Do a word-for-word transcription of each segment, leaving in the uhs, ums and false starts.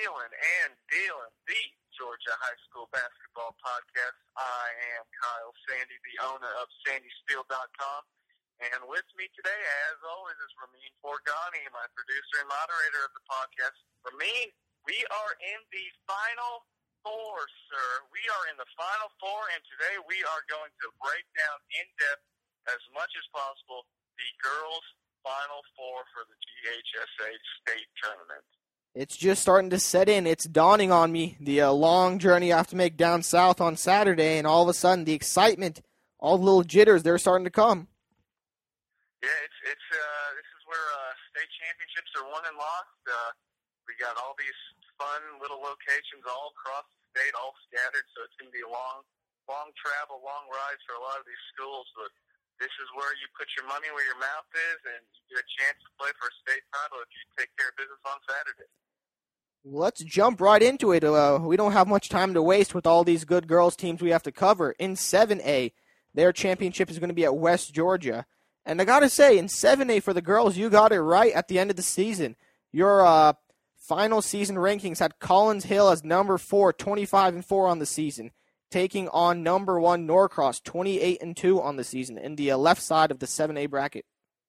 wheeling and dealing the Georgia High School Basketball Podcast. I am Kyle Sandy, the owner of Sandy Steel dot com. And with me today, as always, is Ramin Forghani, my producer and moderator of the podcast. Ramin, we are in the final four, sir. We are in the final four, and today we are going to break down in depth, as much as possible, the girls' final four for the G H S A state tournament. It's just starting to set in. It's dawning on me, the uh, long journey I have to make down south on Saturday, and all of a sudden the excitement, all the little jitters, they're starting to come. Yeah, it's it's uh, this is where uh, state championships are won and lost. Uh, we got all these fun little locations all across the state, all scattered, so it's going to be a long, long travel, long ride for a lot of these schools, but this is where you put your money where your mouth is, and you get a chance to play for a state title if you take care of business on Saturday. Let's jump right into it. Uh, we don't have much time to waste with all these good girls teams we have to cover. In seven A, their championship is going to be at West Georgia. And I got to say, in seven A for the girls, you got it right at the end of the season. Your uh, final season rankings had Collins Hill as number four, twenty-five and four on the season, taking on number one Norcross, twenty-eight and two on the season, in the uh, left side of the seven A bracket.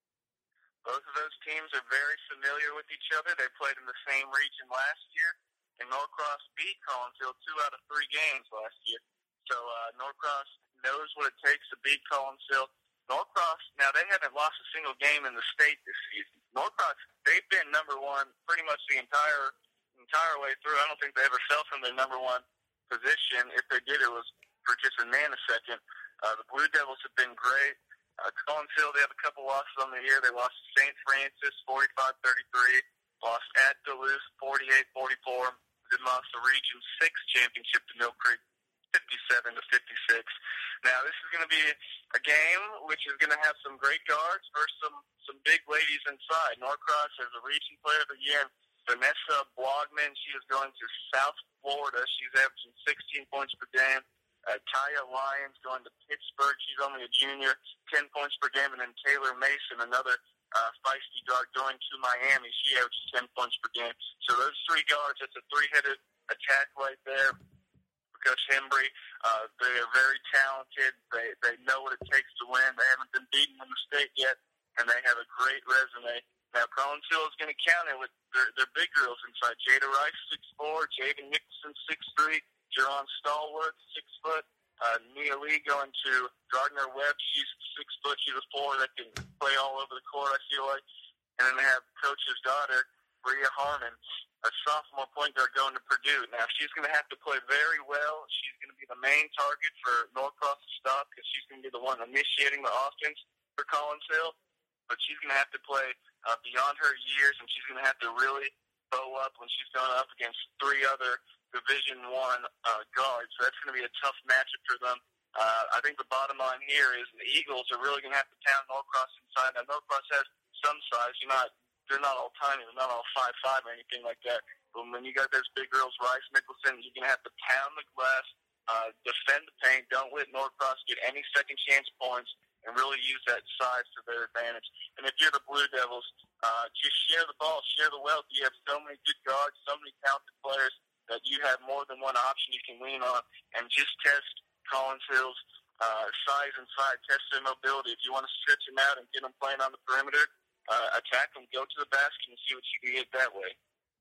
Both of those teams are very familiar with each other. They played in the same region last year, and Norcross beat Collins Hill two out of three games last year. So uh, Norcross knows what it takes to beat Collins Hill. Norcross, now they haven't lost a single game in the state this season. Norcross, they've been number one pretty much the entire entire way through. I don't think they ever fell from their number one position. If they did, it was for just a nanosecond. Uh, the Blue Devils have been great. Uh, Collins Hill, they have a couple losses on the year. They lost to Saint Francis, forty-five thirty-three. Lost at Duluth, forty-eight forty-four. Then lost the Region six championship to Mill Creek, fifty-seven to fifty-six. Now, this is going to be a game which is going to have some great guards versus some, some big ladies inside. Norcross has a Region Player of the Year, Vanessa Blogman. She is going to South Florida. She's averaging sixteen points per game. Uh, Taya Lyons going to Pittsburgh. She's only a junior, ten points per game. And then Taylor Mason, another uh, feisty guard, going to Miami. She averages ten points per game. So those three guards, that's a three-headed attack right there. Coach Hembry, uh, they are very talented. They they know what it takes to win. They haven't been beaten in the state yet, and they have a great resume. Now, Collins Hill is going to counter with their, their big girls inside. Jada Rice, six four, Jaden Nicholson, six three, Jerron Stallworth, six foot, uh, Nia Lee going to Gardner Webb. She's six foot. She's a four that can play all over the court, I feel like. And then they have Coach's daughter, Bria Harmon, a sophomore point guard going to Purdue. Now, she's going to have to play very well. She's going to be the main target for Norcross to stop because she's going to be the one initiating the offense for Collins Hill. But she's going to have to play uh, beyond her years, and she's going to have to really bow up when she's going up against three other Division One uh, guards. So that's going to be a tough matchup for them. Uh, I think the bottom line here is the Eagles are really going to have to pound Norcross inside. Now, Norcross has some size. You're not They're not all tiny. They're not all five five or anything like that. But when you got those big girls, Rice, Nicholson, you're going to have to pound the glass, uh, defend the paint. Don't let Norcross get any second chance points and really use that size to their advantage. And if you're the Blue Devils, uh, just share the ball, share the wealth. You have so many good guards, so many talented players that you have more than one option you can lean on. And just test Collins Hill's uh, size inside, test their mobility. If you want to stretch them out and get them playing on the perimeter, Uh, attack them, go to the basket, and see what you can get that way.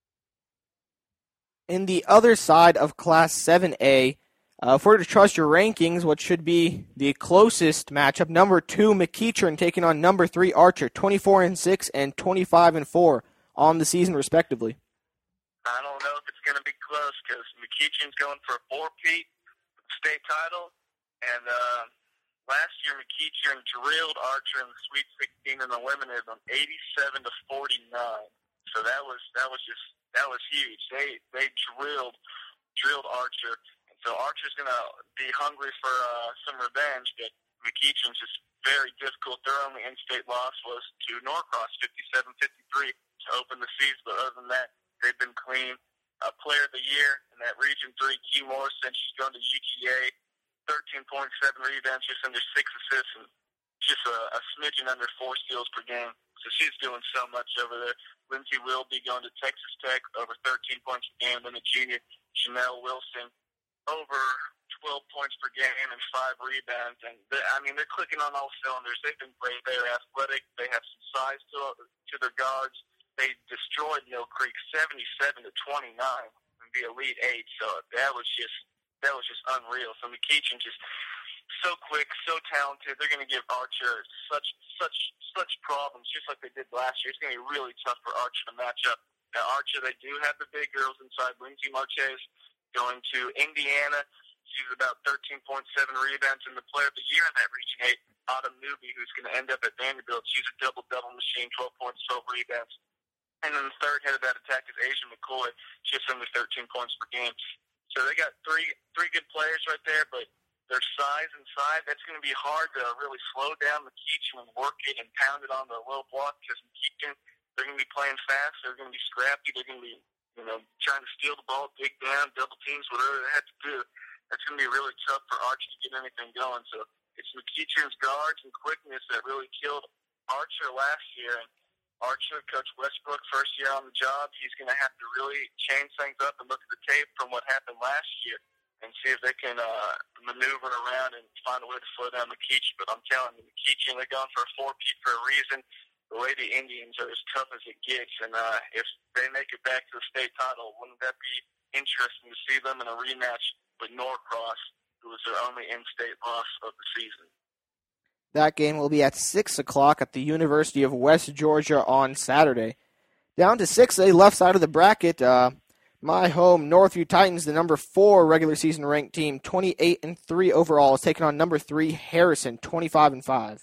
In the other side of Class seven A, uh, if we're to trust your rankings, what should be the closest matchup, number two McEachern taking on number three Archer, twenty-four and six and twenty-five and four on the season, respectively. I don't know if it's going to be close because McEachern's going for a four-peat state title, and uh, last year, McEachern drilled Archer in the Sweet sixteen in the eliminated them eighty-seven to forty-nine. So that was that was just that was huge. They they drilled drilled Archer, and so Archer's gonna be hungry for uh, some revenge. But McEachern's just very difficult. Their only in-state loss was to Norcross, fifty-seven fifty-three, to open the season. But other than that, they've been clean. Uh, player of the year in that Region three, Key Morrison. She's going to U G A. thirteen point seven rebounds, just under six assists, and just a, a smidgen under four steals per game. So she's doing so much over there. Lindsay Wilby going to Texas Tech, over thirteen points per game. Then the junior, Chanel Wilson, over twelve points per game and five rebounds. And, they, I mean, they're clicking on all cylinders. They've been great. They're athletic. They have some size to, to their guards. They destroyed Mill Creek seventy-seven to twenty-nine in the Elite Eight. So that was just that was just unreal. So McEachin just so quick, so talented. They're going to give Archer such such such problems, just like they did last year. It's going to be really tough for Archer to match up. Now, Archer, they do have the big girls inside. Lindsay Marquez going to Indiana. She's about thirteen point seven rebounds in the Player of the Year in that Region eight. Autumn Newby, who's going to end up at Vanderbilt. She's a double-double machine, twelve points, twelve rebounds. And then the third head of that attack is Asia McCoy. She has only thirteen points per game. So they got three three good players right there, but their size inside, that's going to be hard to really slow down McEachin and work it and pound it on the low block because McEachin, they're going to be playing fast. They're going to be scrappy. They're going to be, you know, trying to steal the ball, dig down, double teams, whatever they have to do. That's going to be really tough for Archer to get anything going. So it's McEachin's guards and quickness that really killed Archer last year. And Archer, Coach Westbrook, first year on the job, he's going to have to really change things up and look at the tape from what happened last year and see if they can uh, maneuver around and find a way to slow down McEachin. But I'm telling you, McEachin, they're going for a four-peat for a reason. The Lady Indians are as tough as it gets, and uh, if they make it back to the state title, wouldn't that be interesting to see them in a rematch with Norcross, who was their only in-state loss of the season? That game will be at six o'clock at the University of West Georgia on Saturday. Down to six A, left side of the bracket, uh, my home, Northview Titans, the number four regular season ranked team, twenty-eight and three overall, is taking on number three Harrison, twenty-five and five.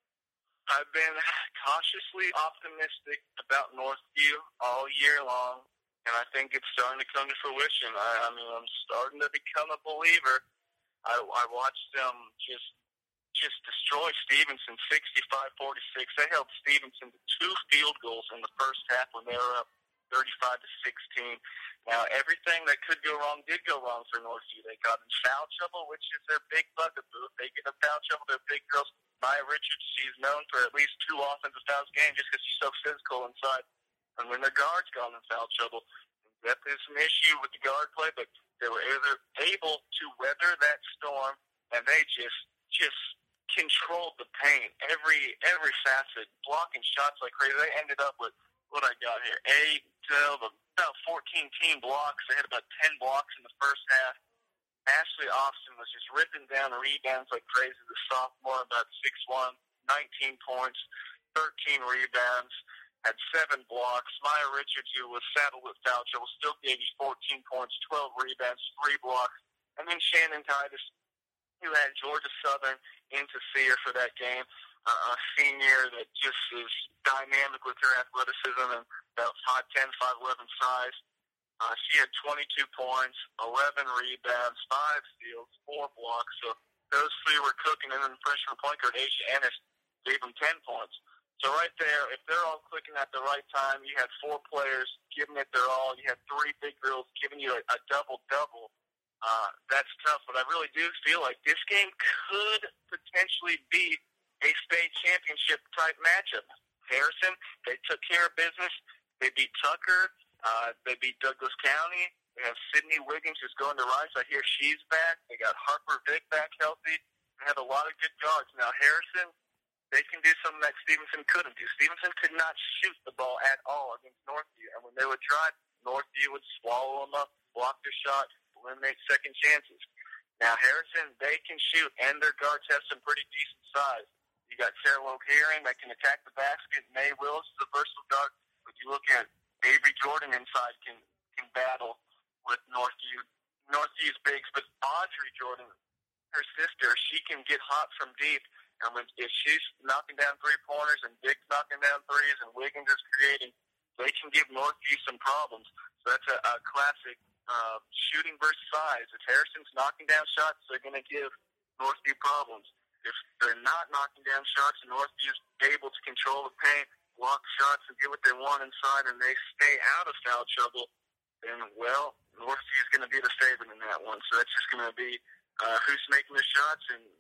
I've been cautiously optimistic about Northview all year long, and I think it's starting to come to fruition. I, I mean, I'm starting to become a believer. I, I watched them just just destroy Stevenson sixty-five forty-six. They held Stevenson to two field goals in the first half when they were up thirty-five to sixteen. Now, everything that could go wrong did go wrong for Northview. They got in foul trouble, which is their big bugaboo. If they get in foul trouble, they're big girls. Maya Richards, she's known for at least two offensive fouls a game just because she's so physical inside. And when their guards got in foul trouble, that is an issue with the guard play, but they were either able to weather that storm, and they just just controlled the paint, every every facet, blocking shots like crazy. They ended up with, what I got here, eight, twelve, about fourteen team blocks. They had about ten blocks in the first half. Ashley Austin was just ripping down rebounds like crazy. The sophomore, about six one, nineteen points, thirteen rebounds, had seven blocks. Maya Richards, who was saddled with foul trouble, still gave you fourteen points, twelve rebounds, three blocks. And then Shannon Titus, who had Georgia Southern in to see her for that game, uh, a senior that just is dynamic with her athleticism and about five ten, five eleven size. Uh, she had twenty-two points, eleven rebounds, five steals, four blocks. So those three were cooking. And then the freshman point guard, Asia Ennis, gave them ten points. So right there, if they're all clicking at the right time, you had four players giving it their all. You had three big girls giving you a, a double-double. Uh, that's tough, but I really do feel like this game could potentially be a state championship type matchup. Harrison, they took care of business. They beat Tucker. Uh, they beat Douglas County. They have Sydney Wiggins, who's going to Rice. I hear she's back. They got Harper Vick back healthy. They have a lot of good guards. Now, Harrison, they can do something that Stevenson couldn't do. Stevenson could not shoot the ball at all against Northview. And when they would try, Northview would swallow them up, block their shot, eliminate second chances. Now, Harrison, they can shoot, and their guards have some pretty decent size. You got Sarah O'Haron that can attack the basket. May Willis is a versatile guard. But you look at Avery Jordan inside can can battle with Northview. Northview's bigs, but Audrey Jordan, her sister, she can get hot from deep. And when, if she's knocking down three-pointers and Dick's knocking down threes and Wiggins is creating, they can give Northview some problems. So that's a, a classic uh, shooting versus size. If Harrison's knocking down shots, they're going to give Northview problems. If they're not knocking down shots and Northview's able to control the paint, block shots, and get what they want inside, and they stay out of foul trouble, then, well, Northview's going to be the favorite in that one. So that's just going to be uh, who's making the shots and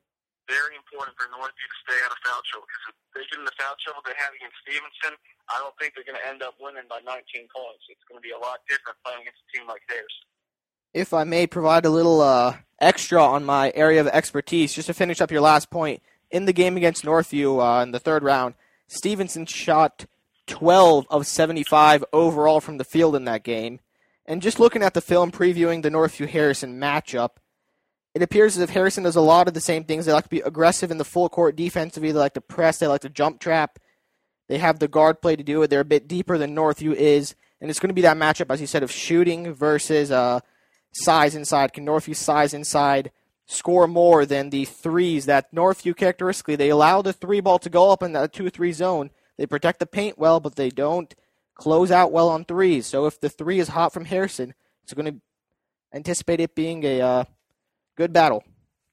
very important for Northview to stay out of foul trouble, because if they get in the foul trouble they have against Stevenson, I don't think they're going to end up winning by nineteen points. It's going to be a lot different playing against a team like theirs. If I may provide a little uh, extra on my area of expertise, just to finish up your last point, in the game against Northview uh, in the third round, Stevenson shot twelve of seventy-five overall from the field in that game. And just looking at the film previewing the Northview-Harrison matchup, it appears as if Harrison does a lot of the same things. They like to be aggressive in the full court defensively. They like to press. They like to jump trap. They have the guard play to do it. They're a bit deeper than Northview is. And it's going to be that matchup, as you said, of shooting versus uh, size inside. Can Northview size inside score more than the threes that Northview characteristically? They allow the three ball to go up in that two three zone. They protect the paint well, but they don't close out well on threes. So if the three is hot from Harrison, it's going to anticipate it being a uh, good battle.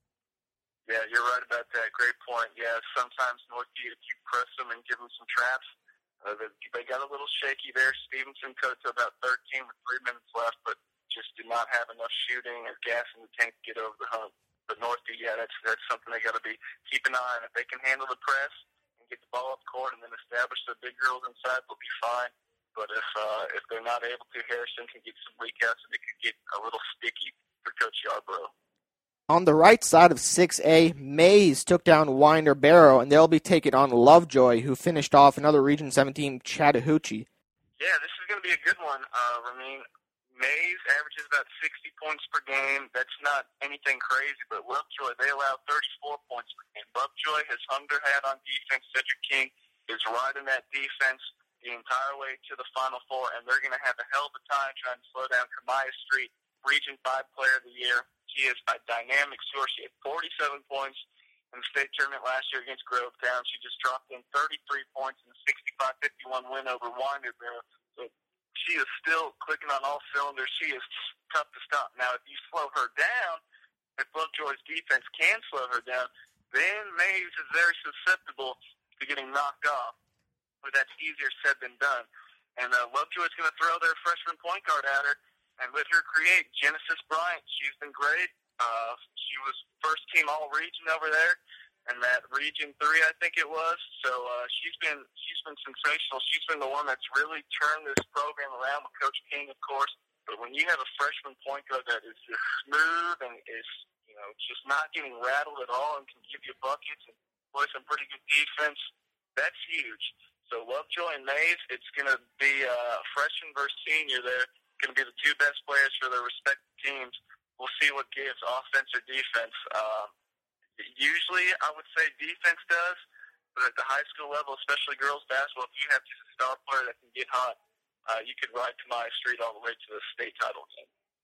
Yeah, you're right about that. Great point. Yeah, sometimes Northview, if you press them and give them some traps, uh, they, they got a little shaky there. Stevenson cut to about thirteen with three minutes left, but just did not have enough shooting or gas in the tank to get over the hump. But Northview, yeah, that's that's something they got to be keep an eye on. If they can handle the press and get the ball up court and then establish the big girls inside, they'll be fine. But if uh, if they're not able to, Harrison can get some weak outs and it could get a little sticky for Coach Yarbrough. On the right side of six A, Mays took down Winder Barrow, and they'll be taking on Lovejoy, who finished off another Region seven team, Chattahoochee. Yeah, this is going to be a good one, uh, Ramin. Mays averages about sixty points per game. That's not anything crazy, but Lovejoy, they allow thirty-four points per game. Lovejoy has hung their hat on defense. Cedric King is riding that defense the entire way to the Final Four, and they're going to have a hell of a time trying to slow down Kamaya Street, Region five Player of the Year. She is a dynamic source. She had forty-seven points in the state tournament last year against Grovetown. She just dropped in thirty-three points in a sixty-five fifty-one win over Winder Barrow. So she is still clicking on all cylinders. She is tough to stop. Now, if you slow her down, if Lovejoy's defense can slow her down, then Mays is very susceptible to getting knocked off. But that's easier said than done. And uh, Lovejoy's going to throw their freshman point guard at her and let her create. Genesis Bryant, she's been great. Uh, she was first team all-region over there, and that Region three, I think it was. So uh, she's been she's been sensational. She's been the one that's really turned this program around with Coach King, of course. But when you have a freshman point guard that is just smooth and is, you know, just not getting rattled at all and can give you buckets and play some pretty good defense, that's huge. So Lovejoy and Mays, it's going to be uh, freshman versus senior there. Going to be the two best players for their respective teams. We'll see what gives, offense or defense. Uh, usually, I would say defense does, but at the high school level, especially girls basketball, if you have just a star player that can get hot, uh, you could ride Kamaya Street all the way to the state title game.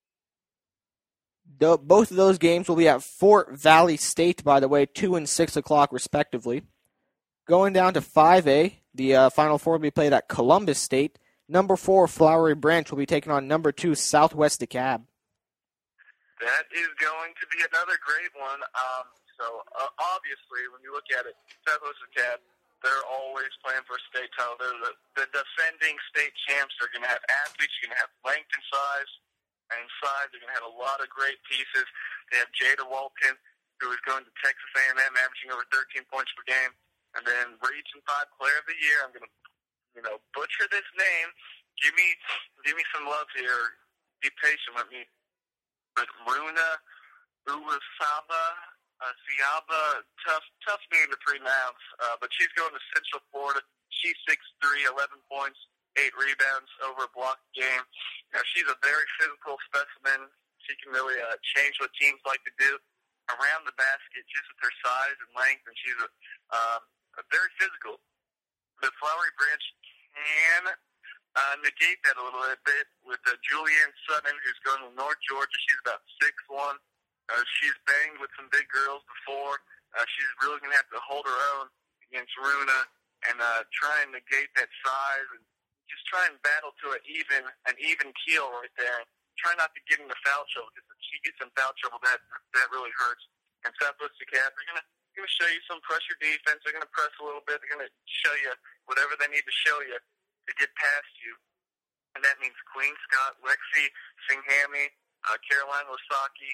The, both of those games will be at Fort Valley State, by the way, two and six o'clock respectively. Going down to five A, the uh, Final Four will be played at Columbus State. Number four, Flowery Branch, will be taking on number two, Southwest DeKalb. That is going to be another great one. Um, so, uh, obviously, when you look at it, Southwest DeKalb, they're always playing for a state title. They're the, the defending state champs. They're going to have athletes. You're going to have length and size. And size, they're going to have a lot of great pieces. They have Jada Walton, who is going to Texas A and M, averaging over thirteen points per game. And then Region five Player of the Year, I'm going to you know, butcher this name. Give me, give me some love here. Be patient with me. But Runa Uwasaba, uh, Siaba, tough, tough name to pronounce. Uh, but she's going to Central Florida. She's six three, eleven points, eight rebounds over a block game. Now, she's a very physical specimen. She can really uh, change what teams like to do around the basket just with her size and length. And she's a, um, a very physical. The Flowery Branch can uh, negate that a little bit with uh, Julianne Sutton, who's going to North Georgia. She's about six one. Uh, she's banged with some big girls before. Uh, she's really going to have to hold her own against Runa and uh, try and negate that size and just try and battle to an even, an even keel right there. Try not to get into foul trouble, because if she gets in foul trouble, that that really hurts. And Southwest DeKalb, they're going to going to show you some pressure defense. They're going to press a little bit. They're going to show you whatever they need to show you to get past you. And that means Queen Scott, Lexi Singhami, uh, Caroline Wasaki,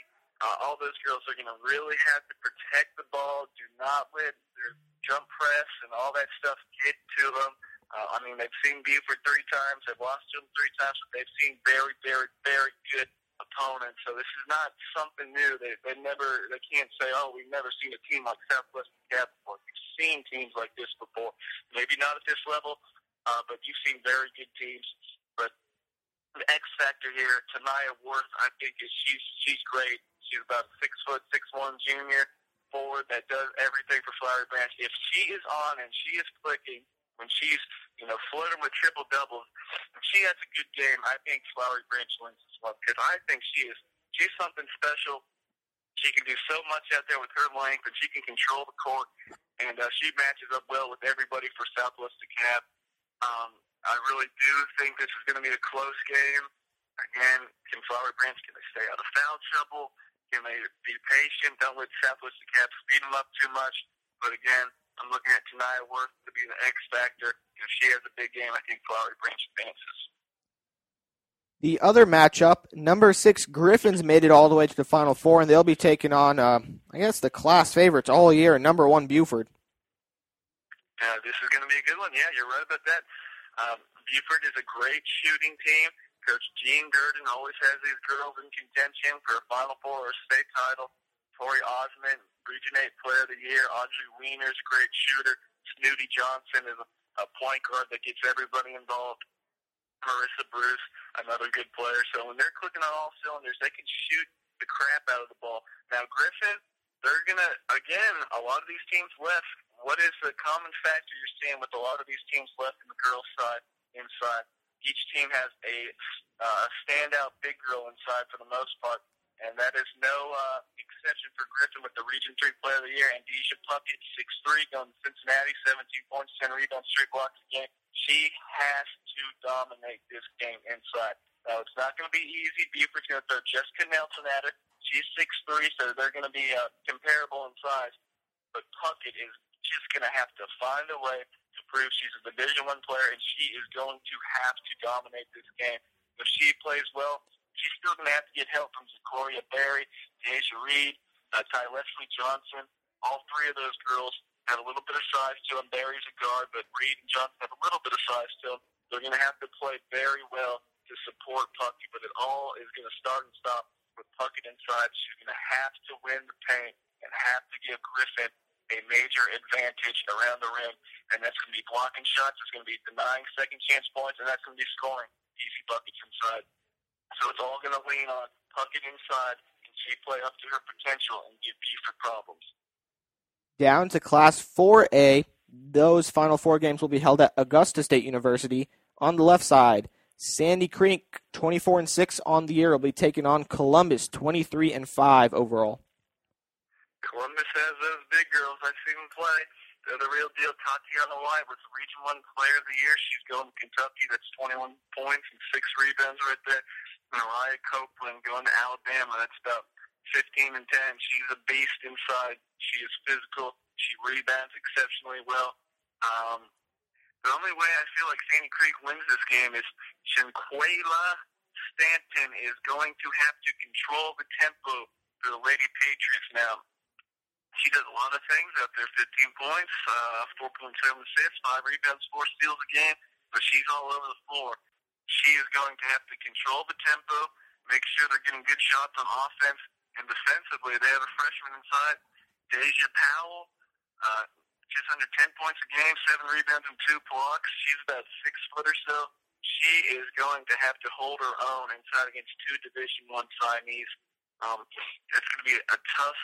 Uh, all those girls are going to really have to protect the ball. Do not let their jump press and all that stuff get to them. Uh, I mean, they've seen Buford three times. They've lost to them three times, but they've seen very, very, very good opponents. So this is not something new. They they never they can't say, oh, we've never seen a team like Southwestern Cat before. We've seen teams like this before. Maybe not at this level, uh, but you've seen very good teams. But the X factor here, Tanaya Worth, I think is she's she's great. She's about six foot six one junior forward that does everything for Flowery Branch. If she is on and she is clicking, when she's you know flirting with triple doubles, if she has a good game, I think Flowery Branch wins this one because I think she is she's something special. She can do so much out there with her length, and she can control the court, and uh, she matches up well with everybody for Southwest DeKalb. Um, I really do think this is going to be a close game. Again, can Flowery Branch, can they stay out of foul trouble? Can they be patient? Don't let Southwest DeKalb speed them up too much. But again, I'm looking at Tanaya Worth to be the X factor. If she has a big game, I think Flowery Branch advances. The other matchup, number six Griffins made it all the way to the Final Four, and they'll be taking on, uh, I guess, the class favorites all year, number one Buford. Uh, this is going to be a good one. Yeah, you're right about that. Um, Buford is a great shooting team. Coach Gene Durden always has these girls in contention for a Final Four or a state title. Tori Osmond, Region eight Player of the Year. Audrey Wiener's a great shooter. Snooty Johnson is a, a point guard that gets everybody involved. Marissa Bruce, another good player. So when they're clicking on all cylinders, they can shoot the crap out of the ball. Now, Griffin, they're going to, again, a lot of these teams left. What is the common factor you're seeing with a lot of these teams left in the girls' side, inside? Each team has a uh, standout big girl inside for the most part, and that is no uh, exception for Griffin with the Region three Player of the Year. Andesia Puckett, six three, going to Cincinnati, seventeen points, ten rebounds, three blocks a game. She has to dominate this game inside. Now, it's not going to be easy. Buford's going to throw Jessica Nelson at her. She's six three, so they're going to be uh, comparable in size. But Puckett is just going to have to find a way to prove she's a Division One player, and she is going to have to dominate this game. If she plays well, she's still going to have to get help from Zacoria Berry, Deja Reed, uh, Ty Leslie Johnson. All three of those girls have a little bit of size to them. Berry's a guard, but Reed and Johnson have a little bit of size to them. They're going to have to play very well to support Puckett, but it all is going to start and stop with Puckett inside. She's going to have to win the paint and have to give Griffin a major advantage around the rim, and that's going to be blocking shots, it's going to be denying second chance points, and that's going to be scoring easy buckets inside. So it's all going to lean on Puckett inside, and she play up to her potential and give Buford problems. Down to Class four A, those Final Four games will be held at Augusta State University. On the left side, Sandy Creek, twenty-four and six on the year, will be taking on Columbus, twenty-three and five overall. Columbus has those big girls. I've seen them play. They're the real deal. Tatiana White was the Region one Player of the Year. She's going to Kentucky. That's twenty-one points and six rebounds right there. Mariah Copeland going to Alabama. That's about fifteen and ten. She's a beast inside. She is physical. She rebounds exceptionally well. Um, the only way I feel like Sandy Creek wins this game is Shanquela Stanton is going to have to control the tempo for the Lady Patriots now. She does a lot of things out there, fifteen points, uh, four point seven assists, five rebounds, four steals a game, but she's all over the floor. She is going to have to control the tempo, make sure they're getting good shots on offense, and defensively, they have a freshman inside, Deja Powell, uh, just under ten points a game, seven rebounds and two blocks. She's about six foot or so. She is going to have to hold her own inside against two Division One signees. Um, it's going to be a tough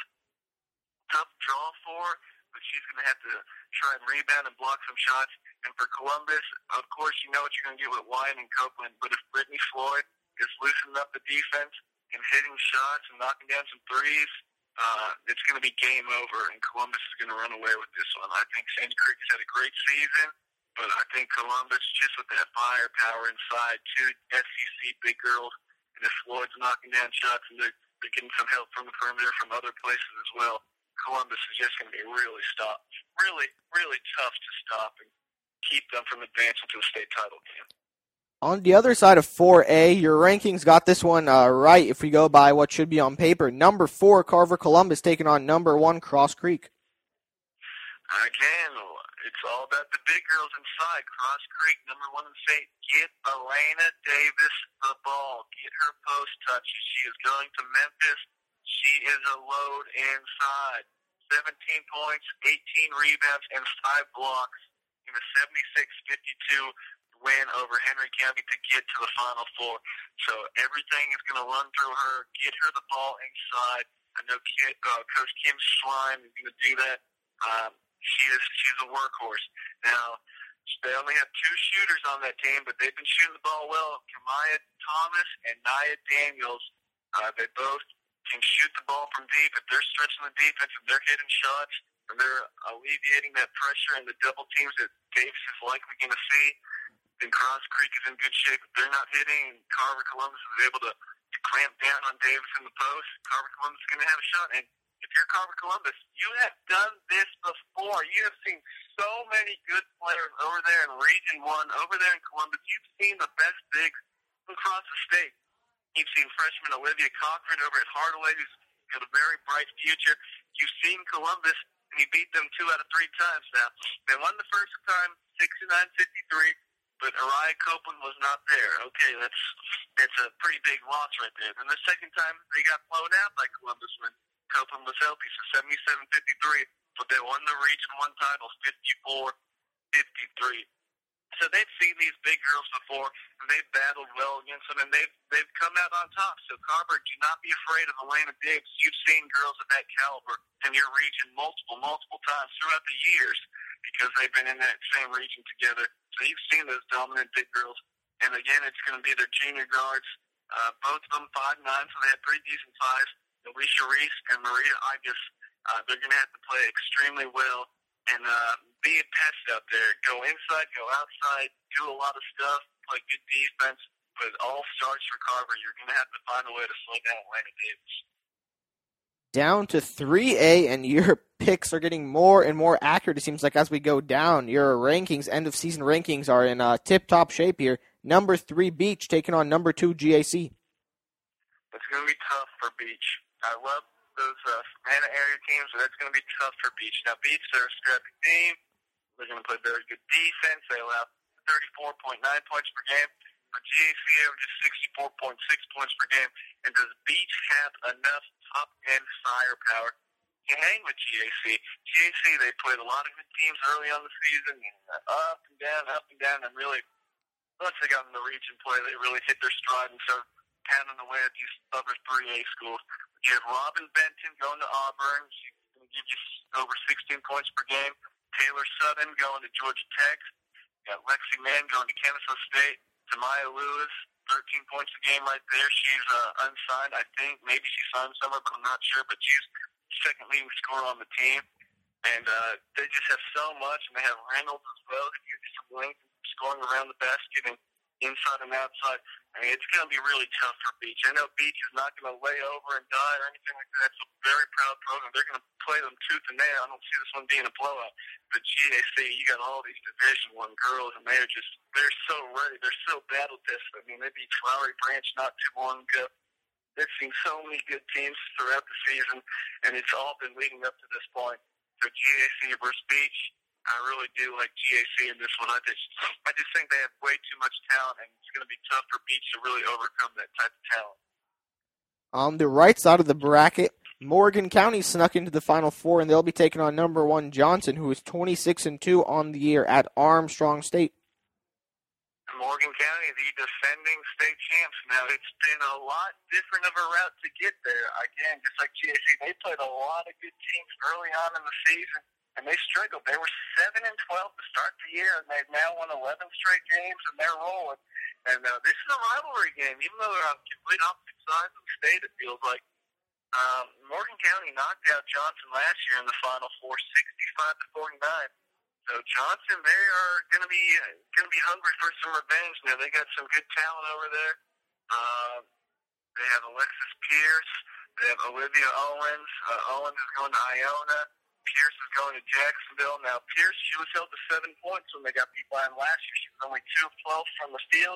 tough draw for her, but she's going to have to try and rebound and block some shots. And for Columbus, of course, you know what you're going to get with Wyatt and Copeland, but if Brittany Floyd is loosening up the defense and hitting shots and knocking down some threes, uh, it's going to be game over, and Columbus is going to run away with this one. I think Sandy Creek's had a great season, but I think Columbus, just with that firepower inside, two S E C big girls, and if Floyd's knocking down shots and they're, they're getting some help from the perimeter from other places as well, Columbus is just going to be really stop, really, really tough to stop and keep them from advancing to a state title game. On the other side of four A, your rankings got this one uh, right if we go by what should be on paper. Number four, Carver Columbus taking on number one, Cross Creek. Again, it's all about the big girls inside. Cross Creek, number one in the state. Get Elena Davis the ball. Get her post touches. She is going to Memphis. She is a load inside. seventeen points, eighteen rebounds, and five blocks in a seventy-six fifty-two win over Henry County to get to the Final Four. So everything is going to run through her. Get her the ball inside. I know Kim, uh, Coach Kim Schlein is going to do that. Um, she is she's a workhorse. Now, they only have two shooters on that team, but they've been shooting the ball well. Kamaya Thomas and Nia Daniels, uh, they both can shoot the ball from deep. If they're stretching the defense, if they're hitting shots, and they're alleviating that pressure and the double teams that Davis is likely going to see, then Cross Creek is in good shape. If they're not hitting, Carver Columbus is able to, to clamp down on Davis in the post. Carver Columbus is going to have a shot. And if you're Carver Columbus, you have done this before. You have seen so many good players over there in Region one, over there in Columbus. You've seen the best bigs across the state. You've seen freshman Olivia Cochran over at Hardaway, who's got a very bright future. You've seen Columbus, and he beat them two out of three times now. They won the first time, sixty-nine fifty-three. But Ariah Copeland was not there. Okay, that's that's a pretty big loss right there. And the second time, they got blown out by Columbus when Copeland was healthy, so seventy-seven fifty-three. But they won the Region one title, fifty-four fifty-three. So they've seen these big girls before, and they've battled well against them, and they've, they've come out on top. So, Carver, do not be afraid of Elena Davis. You've seen girls of that caliber in your region multiple, multiple times throughout the years because they've been in that same region together. So you've seen those dominant big girls. And, again, it's going to be their junior guards, uh, both of them five nine, so they have pretty decent size. Alicia Reese and Maria Igus, uh, they're going to have to play extremely well and uh, be a pest out there. Go inside, go outside, do a lot of stuff, play good defense, but it all starts for Carver. You're going to have to find a way to slow down Elena Davis. Down to three A, and your picks are getting more and more accurate, it seems like, as we go down. Your rankings, end-of-season rankings, are in uh, tip-top shape here. Number three, Beach, taking on number two, G A C. It's going to be tough for Beach. I love those uh, Savannah area teams, so that's going to be tough for Beach. Now, Beach, they're a scrappy team. They're going to play very good defense. They allow thirty-four point nine points per game. For G A C, averages sixty-four point six points per game. And does Beach have enough top-end firepower to hang with G A C? G A C, they played a lot of good teams early on the season, and up and down, up and down, and really, once they got in the region play, they really hit their stride and started pounding away at these other three A schools. You have Robin Benton going to Auburn. She's going to give you over sixteen points per game. Taylor Sutton going to Georgia Tech. You got Lexi Mann going to Kennesaw State. Tamaya Lewis, thirteen points a game right there. She's uh, unsigned, I think. Maybe she signed somewhere, but I'm not sure. But she's second leading scorer on the team. And uh, they just have so much. And they have Reynolds as well, who gives you some length, scoring around the basket and inside and outside. I mean, it's going to be really tough for Beach. I know Beach is not going to lay over and die or anything like that. It's a very proud program. They're going to play them tooth and nail. I don't see this one being a blowout. But G A C, you got all these Division One girls, and they're just, they're so ready. They're so battle-tested. I mean, they beat Flowery Branch not too long ago. They've seen so many good teams throughout the season, and it's all been leading up to this point. So G A C versus Beach, I really do like G A C in this one. I just, I just think they have way too much talent, and it's going to be tough for Beach to really overcome that type of talent. On the right side of the bracket, Morgan County snuck into the Final Four, and they'll be taking on number one Johnson, who is twenty-six and two on the year at Armstrong State. Morgan County, the defending state champs. Now, it's been a lot different of a route to get there. Again, just like G A C, they played a lot of good teams early on in the season, and they struggled. They were seven and twelve to start the year, and they've now won eleven straight games, and they're rolling. And uh, this is a rivalry game, even though they're on complete opposite sides of the state, it feels like. Um, Morgan County knocked out Johnson last year in the Final Four, sixty-five to forty-nine. So Johnson, they are going to be uh, going to be hungry for some revenge. Now they got some good talent over there. Uh, they have Alexis Pierce. They have Olivia Owens. Uh, Owens is going to Iona. Pierce is going to Jacksonville. Now Pierce, she was held to seven points when they got beat by him last year. She was only two of twelve from the field.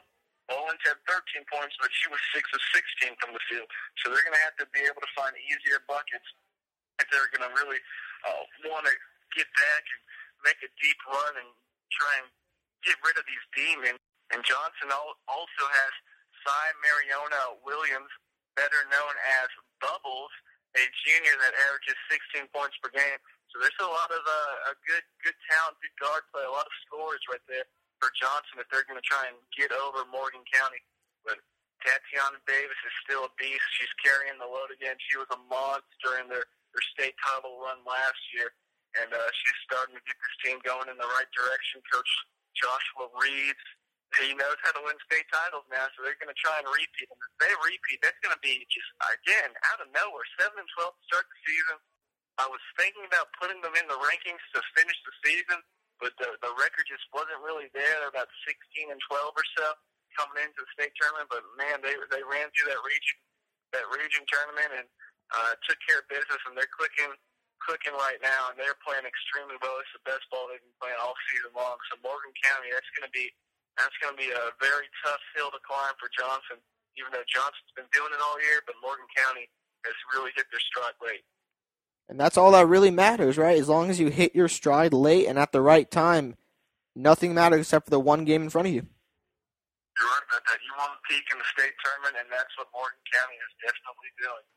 Mullins had thirteen points, but she was six of sixteen from the field. So they're going to have to be able to find easier buckets if they're going to really uh, want to get back and make a deep run and try and get rid of these demons. And Johnson also has Cy Mariona Williams, better known as Bubbles, a junior that averages sixteen points per game. So there's a lot of uh, a good, good talent, good guard play, a lot of scores right there for Johnson if they're going to try and get over Morgan County. But Tatiana Davis is still a beast. She's carrying the load again. She was a monster in their, their state title run last year, and uh, she's starting to get this team going in the right direction. Coach Joshua Reeves, he knows how to win state titles now, so they're going to try and repeat. And if they repeat, that's going to be just, again, out of nowhere, seven and twelve to start the season. I was thinking about putting them in the rankings to finish the season, but the, the record just wasn't really there. They're about sixteen and twelve or so coming into the state tournament, but man, they they ran through that region that region tournament and uh, took care of business, and they're clicking clicking right now, and they're playing extremely well. It's the best ball they've been playing all season long. So Morgan County, that's going to be that's going to be a very tough hill to climb for Johnson, even though Johnson's been doing it all year, but Morgan County has really hit their stride late. And that's all that really matters, right? As long as you hit your stride late and at the right time, nothing matters except for the one game in front of you. You're right about that. You want to peak in the state tournament, and that's what Morgan County is definitely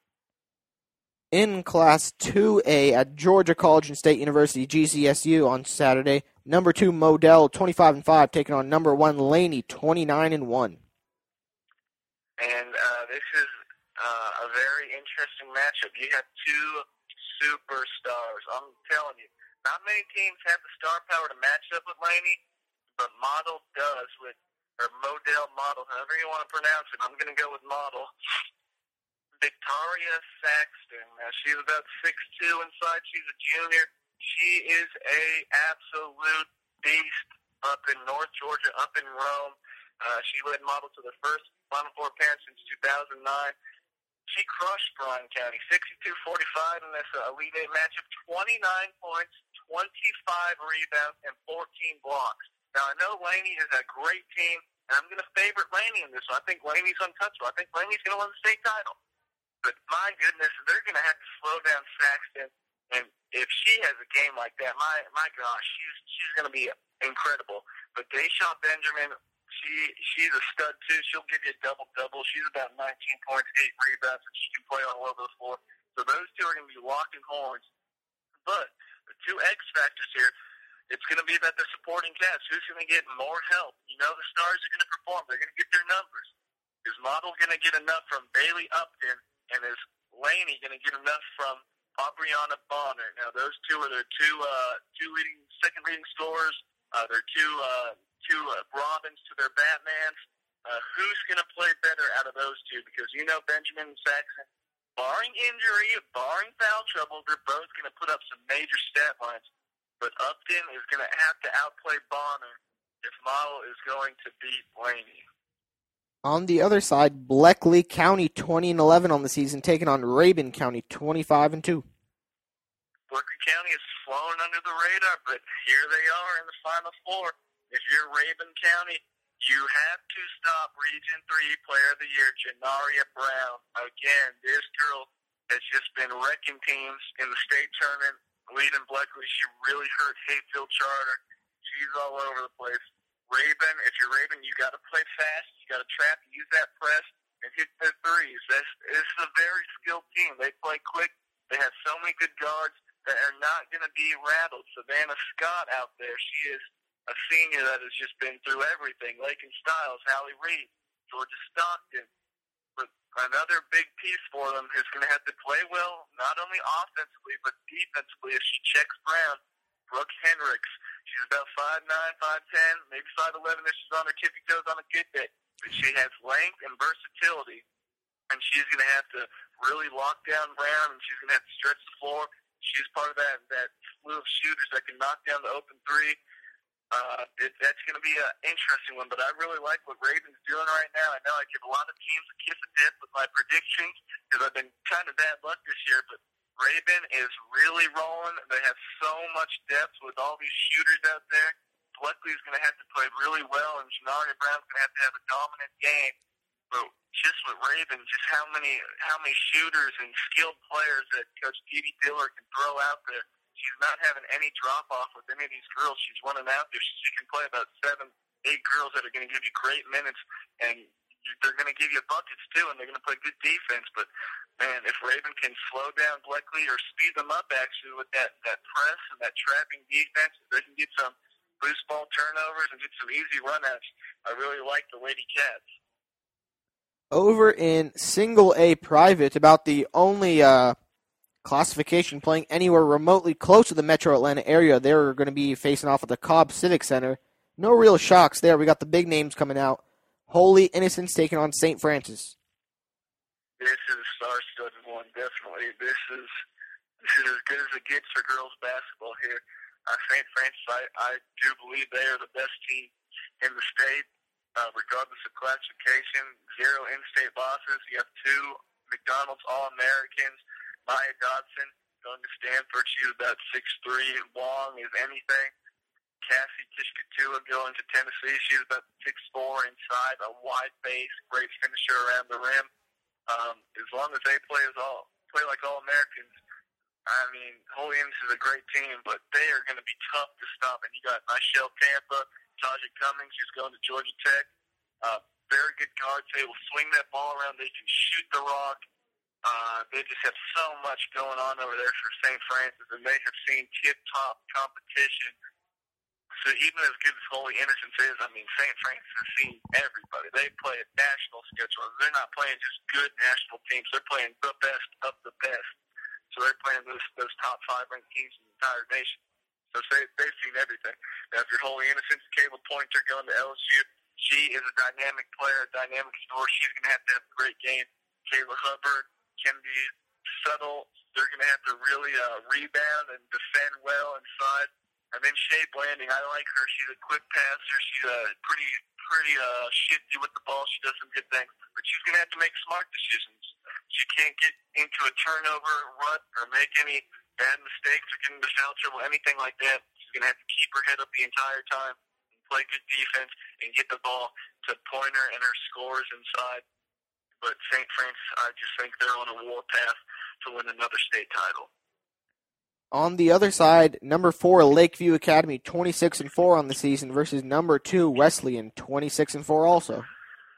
doing. In Class two A at Georgia College and State University, G C S U, on Saturday, number two Modell, twenty-five and five, taking on number one Laney, twenty-nine and one. And uh, this is uh, a very interesting matchup. You have two superstars. I'm telling you, not many teams have the star power to match up with Laney, but Model does with, or Modell Model, however you want to pronounce it. I'm going to go with Model. Victoria Saxton. Now, she's about six two inside. She's a junior. She is a absolute beast up in North Georgia, up in Rome. Uh, she led Model to the first Final Four appearance since two thousand nine. She crushed Bryan County, sixty-two forty-five in this uh, Elite Eight matchup, twenty-nine points, twenty-five rebounds, and fourteen blocks. Now, I know Laney is a great team, and I'm going to favorite Laney in this one. I think Laney's untouchable. I think Laney's going to win the state title. But my goodness, they're going to have to slow down Saxton, and if she has a game like that, my my gosh, she's she's going to be incredible. But Deshawn Benjamin, She she's a stud too. She'll give you a double double. She's about nineteen points, eight rebounds, and she can play on all over the floor. So those two are going to be locking horns. But the two X factors here, it's going to be about the supporting cast. Who's going to get more help? You know, the stars are going to perform. They're going to get their numbers. Is Model going to get enough from Bailey Upton, and is Laney going to get enough from Aubriana Bonner? Now, those two are their two uh, two leading, second leading scorers. Uh, they're two. Uh, Two uh, Robins to their Batmans. Uh, who's going to play better out of those two? Because you know Benjamin and Saxon, barring injury, barring foul trouble, they're both going to put up some major stat lines. But Upton is going to have to outplay Bonner if Model is going to beat Laney. On the other side, Bleckley County twenty and eleven on the season, taking on Rabun County twenty-five and two. Bleckley County is flown under the radar, but here they are in the Final Four. If you're Rabun County, you have to stop Region three Player of the Year, Janaria Brown. Again, this girl has just been wrecking teams in the state tournament, leading Bleckley. She really hurt Hayfield Charter. She's all over the place. Rabun, if you're Rabun, you got to play fast. You got to trap, use that press, and hit the threes. This, this is a very skilled team. They play quick. They have so many good guards that are not going to be rattled. Savannah Scott out there, she is a senior that has just been through everything. Lakin Stiles, Hallie Reed, Georgia Stockton. But another big piece for them is going to have to play well, not only offensively, but defensively if she checks Brown. Brooke Hendricks, she's about five nine, five ten, maybe five eleven if she's on her tippy toes on a good day. But she has length and versatility, and she's going to have to really lock down Brown, and she's going to have to stretch the floor. She's part of that, that slew of shooters that can knock down the open three. Uh, it, that's going to be an interesting one, but I really like what Rabun's doing right now. I know I give a lot of teams a kiss of death with my predictions because I've been kind of bad luck this year, but Rabun is really rolling. They have so much depth with all these shooters out there. Bleckley's going to have to play really well, and Janaria Brown's going to have to have a dominant game. But just with Raven, just how many how many shooters and skilled players that Coach Dee Dee Diller can throw out there. She's not having any drop-off with any of these girls she's running out there. She can play about seven, eight girls that are going to give you great minutes, and they're going to give you buckets, too, and they're going to play good defense. But, man, if Raven can slow down Bleckley or speed them up, actually, with that, that press and that trapping defense, if they can get some loose ball turnovers and get some easy run-outs, I really like the Lady Cats. Over in single A private, about the only uh, classification playing anywhere remotely close to the Metro Atlanta area, they're going to be facing off at the Cobb Civic Center. No real shocks there. We got the big names coming out. Holy Innocents taking on Saint Francis. This is a star-studded one, definitely. This is this is as good as it gets for girls basketball here. Uh, Saint Francis, I, I do believe they are the best team in the state. Uh, regardless of classification, zero in-state losses. You have two McDonald's All-Americans. Maya Dodson going to Stanford. She's about six three, long as anything. Cassie Kishkatua going to Tennessee. She's about six four inside, a wide base, great finisher around the rim. Um, as long as they play as all play like All-Americans, I mean, Holy Innocents is a great team, but they are going to be tough to stop. And you got Michelle Tampa, Taja Cummings, who's going to Georgia Tech. Uh, very good guards. They will swing that ball around. They can shoot the rock. Uh, they just have so much going on over there for Saint Francis, and they have seen tip-top competition. So even as good as Holy Innocents is, I mean, Saint Francis has seen everybody. They play a national schedule. They're not playing just good national teams. They're playing the best of the best. So they're playing those, those top five ranked teams in the entire nation. So they, they've seen everything. Now, if you're Holy Innocents, Caleb Pointer going to L S U, she is a dynamic player, a dynamic scorer. She's going to have to have a great game. Kayla Hubbard can be subtle. They're going to have to really uh, rebound and defend well inside. And then Shea Blanding, I like her. She's a quick passer. She's uh, pretty pretty uh, shifty with the ball. She does some good things. But she's going to have to make smart decisions. She can't get into a turnover rut or make any bad mistakes or get into foul trouble, anything like that. She's going to have to keep her head up the entire time, play good defense, and get the ball to Pointer and her scores inside. But Saint Francis, I just think they're on a war path to win another state title. On the other side, number four Lakeview Academy, twenty-six and four on the season, versus number two Wesleyan, twenty-six and four also.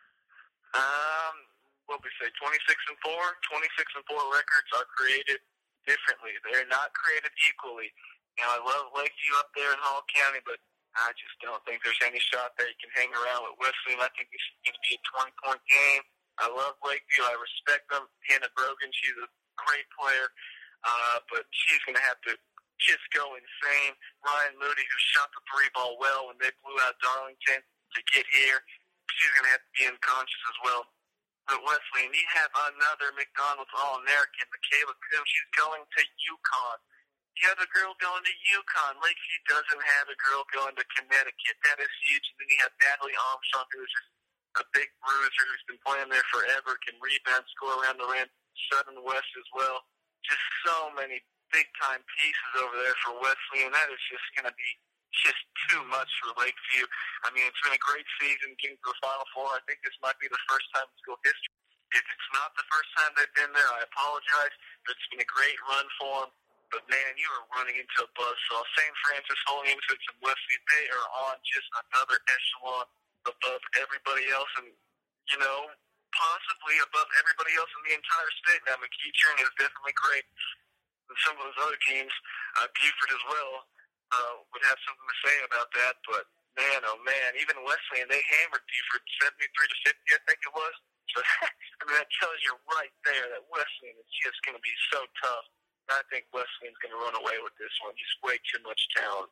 Um, what we say, twenty-six and four. twenty-six and four records are created differently. They're not created equally. Now, I love Lakeview up there in Hall County, but I just don't think there's any shot that you can hang around with Wesleyan. I think this is going to be a twenty-point game. I love Lakeview. I respect them. Hannah Brogan, she's a great player, uh, but she's going to have to just go insane. Ryan Moody, who shot the three ball well when they blew out Darlington to get here, she's going to have to be unconscious as well. But Wesleyan, you have another McDonald's All-American, Michaela Coon. She's going to UConn. You have a girl going to UConn. Lakeview doesn't have a girl going to Connecticut. That is huge. And then you have Natalie Armstrong, who's just a big bruiser who's been playing there forever, can rebound, score around the rim, Southern West as well. Just so many big-time pieces over there for Wesleyan. That is just going to be just too much for Lakeview. I mean, it's been a great season getting to the Final Four. I think this might be the first time in school history. If it's not the first time they've been there, I apologize. But it's been a great run for them. But, man, you are running into a buzzsaw. Saint Francis, Holy Innocents, and Wesleyan, they are on just another echelon above everybody else, and, you know, possibly above everybody else in the entire state. Now, McEachern is definitely great, and some of those other teams, uh, Buford as well, uh, would have something to say about that. But, man, oh, man, even Wesleyan, they hammered Buford seventy-three to fifty, I think it was. So, I mean, that tells you right there that Wesleyan is just going to be so tough. I think Wesleyan's going to run away with this one. Just way too much talent.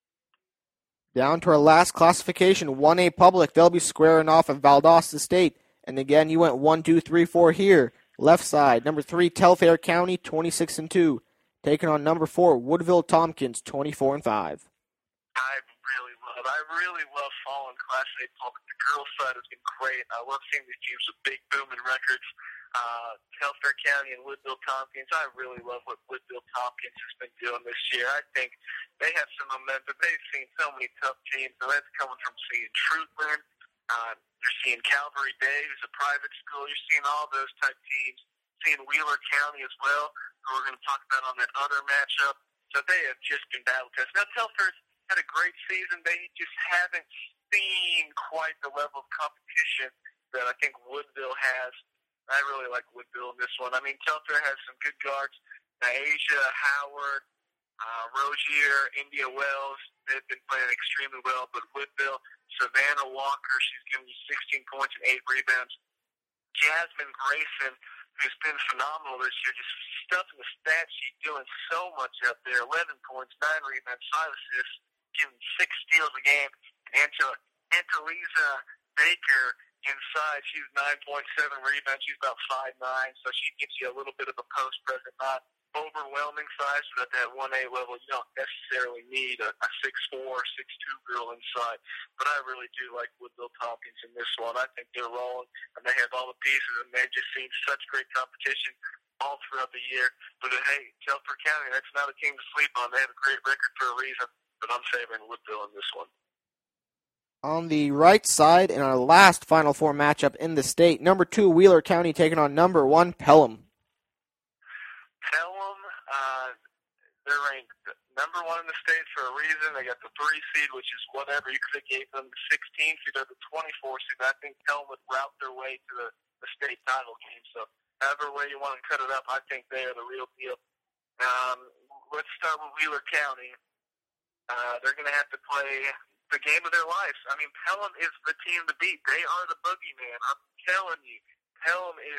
Down to our last classification, one A Public. They'll be squaring off of Valdosta State. And again, you went one, two, three, four here. Left side, number three, Telfair County, twenty-six and two. Taking on number four, Woodville Tompkins, twenty-four and five. I really love, I really love following Class A Public. The girls' side has been great. I love seeing these teams with big booming records. uh, Telfair County and Woodville Tompkins. I really love what Woodville Tompkins has been doing this year. I think they have some momentum. They've seen so many tough teams, and that's coming from seeing Truthland. Uh, you're seeing Calvary Day, who's a private school. You're seeing all those type teams. Seeing Wheeler County as well, who we're going to talk about on that other matchup. So they have just been battle tested. Now, Telfair's had a great season. They just haven't seen quite the level of competition that I think Woodville has. I really like Woodville in this one. I mean, Telfair has some good guards. Asia, Howard, uh, Rozier, India Wells, they've been playing extremely well. But Woodville, Savannah Walker, she's given you sixteen points and eight rebounds. Jasmine Grayson, who's been phenomenal this year, just stuffing the stat sheet, doing so much up there. eleven points, nine rebounds, five assists, giving six steals a game. And Anteliza Baker inside, she's nine point seven rebounds. She's about five nine, so she gives you a little bit of a post present, not overwhelming size, but at that one A level, you don't necessarily need a, a six four, six two girl inside. But I really do like Woodville Tompkins in this one. I think they're rolling, and they have all the pieces, and they've just seen such great competition all throughout the year. But, hey, Telfair County, that's not a team to sleep on. They have a great record for a reason, but I'm favoring Woodville in this one. On the right side, in our last Final Four matchup in the state, number two, Wheeler County taking on number one, Pelham. Pelham, uh, they're ranked number one in the state for a reason. They got the three seed, which is whatever. You could have gave them the sixteen seed or the twenty-four seed. I think Pelham would route their way to the, the state title game. So however way you want to cut it up, I think they are the real deal. Um, let's start with Wheeler County. Uh, they're going to have to play the game of their lives. I mean, Pelham is the team to beat. They are the boogeyman. I'm telling you, Pelham is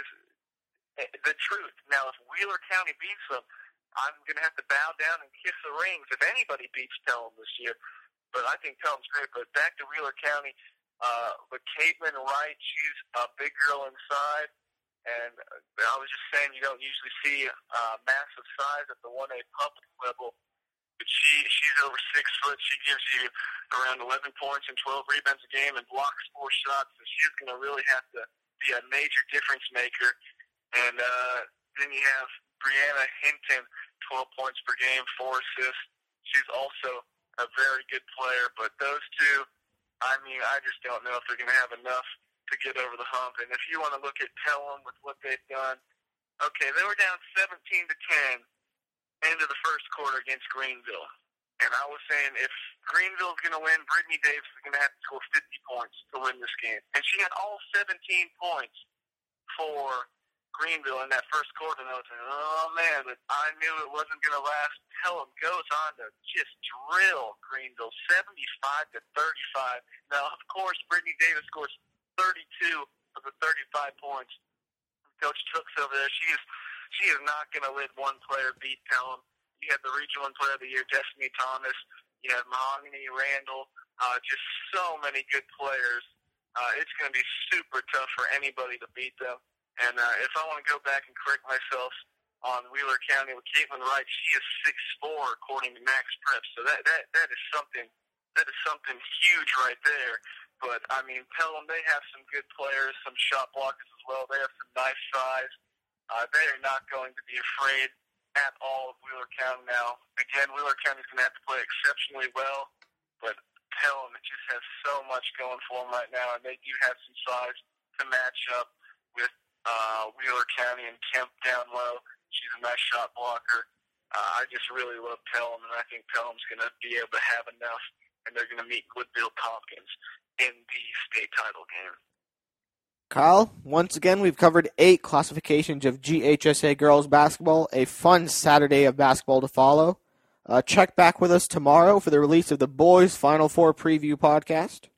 the truth. Now, if Wheeler County beats them, I'm going to have to bow down and kiss the rings if anybody beats Pelham this year. But I think Pelham's great. But back to Wheeler County, uh, with Caitlin Wright, she's a big girl inside. And I was just saying, you don't usually see uh, massive size at the one A public level. But she she's over six foot. She gives you around eleven points and twelve rebounds a game and blocks four shots. So she's going to really have to be a major difference maker. And uh, then you have Brianna Hinton, twelve points per game, four assists. She's also a very good player. But those two, I mean, I just don't know if they're going to have enough to get over the hump. And if you want to look at Pelham with what they've done, okay, they were down seventeen to ten end of the first quarter against Greenville. And I was saying if Greenville's going to win, Brittany Davis is going to have to score fifty points to win this game. And she had all seventeen points for Greenville in that first quarter. And I was saying, oh, man, but I knew it wasn't going to last. Pelham goes on to just drill Greenville seventy-five to thirty-five. Now, of course, Brittany Davis scores thirty-two of the thirty-five points. Coach Tooks over there, she is she is not going to let one player beat Pelham. You have the Regional Player of the Year, Destiny Thomas. You have Mahogany Randall. Uh, just so many good players. Uh, it's going to be super tough for anybody to beat them. And uh, if I want to go back and correct myself on Wheeler County with Caitlin Wright, she is six four according to Max Prep. So that that that is something that is something huge right there. But I mean, Pelham, they have some good players, some shot blockers as well. They have some nice size. Uh, they are not going to be afraid at all of Wheeler County now. Again, Wheeler County is going to have to play exceptionally well, but Pelham just has so much going for them right now, and they do have some size to match up with uh, Wheeler County and Kemp down low. She's a nice shot blocker. Uh, I just really love Pelham, and I think Pelham's going to be able to have enough, and they're going to meet Woodville Tompkins in the state title game. Kyle, once again, we've covered eight classifications of G H S A girls basketball, a fun Saturday of basketball to follow. Uh, check back with us tomorrow for the release of the boys' Final Four preview podcast.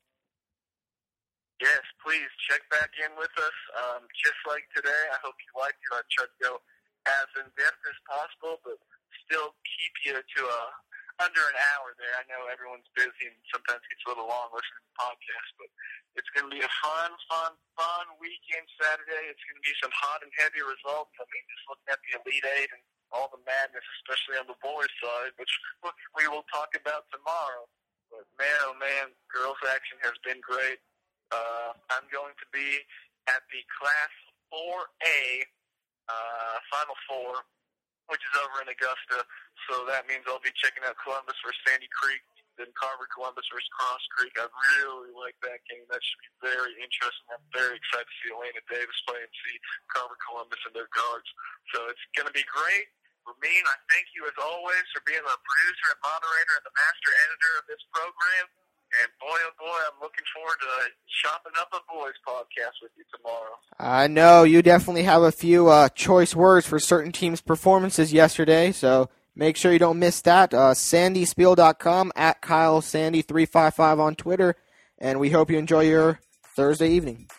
Yes, please check back in with us. Um, just like today, I hope you liked it. I tried to go as in-depth as possible, but still keep you to a under an hour there. I know everyone's busy and sometimes it gets a little long listening to the podcast, but it's going to be a fun, fun, fun weekend Saturday. It's going to be some hot and heavy results. I mean, just looking at the Elite Eight and all the madness, especially on the boys' side, which we will talk about tomorrow. But man, oh man, girls' action has been great. Uh, I'm going to be at the Class four A uh, Final Four, which is over in Augusta. So that means I'll be checking out Columbus versus Sandy Creek, then Carver Columbus versus Cross Creek. I really like that game. That should be very interesting. I'm very excited to see Elena Davis play and see Carver Columbus and their guards. So it's going to be great. Ramin, I thank you as always for being the producer and moderator and the master editor of this program. And boy, oh boy, I'm looking forward to chopping up a boys podcast with you tomorrow. I know you definitely have a few uh, choice words for certain teams' performances yesterday, so make sure you don't miss that. Uh, sandy spiel dot com, at Kyle Sandy three five five on Twitter, and we hope you enjoy your Thursday evening.